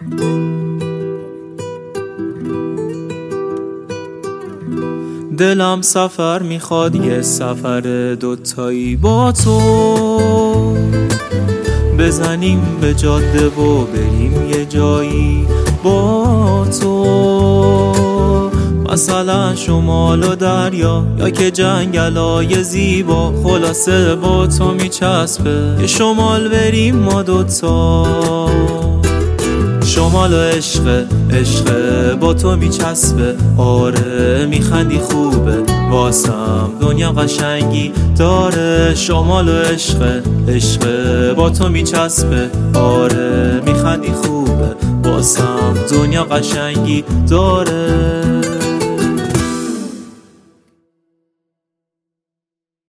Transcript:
دلم سفر میخواد، یه سفر دوتایی با تو، بزنیم به جاده و بریم یه جایی با تو، مثلا شمال و دریا یا که جنگلای زیبا. خلاصه با تو میچسبه یه شمال بریم ما دوتا. شمال و عشق با تو میچسبه. آره میخندی خوبه واسم دنیا قشنگی داره. شمال و عشق با تو میچسبه. آره میخندی خوبه واسم دنیا قشنگی داره.